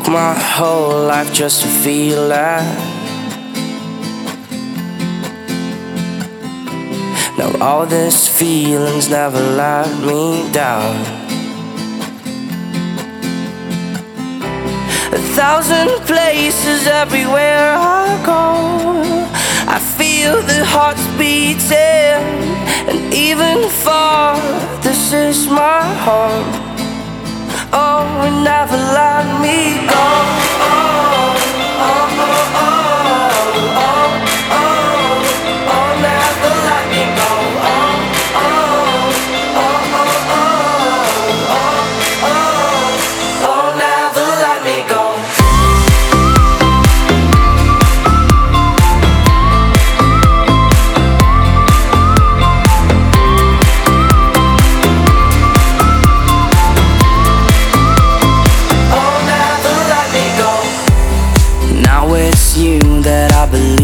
my whole life just to feel that. Now all these feelings never let me down. 1,000 places everywhere I go, I feel the hearts beating, and even far, this is my home. Oh, and never let me go. Oh, oh, oh, oh, oh, oh, oh, oh, never let me go. Oh, oh, oh, oh, oh, oh, oh, oh, never let me go. Now it's you that I believe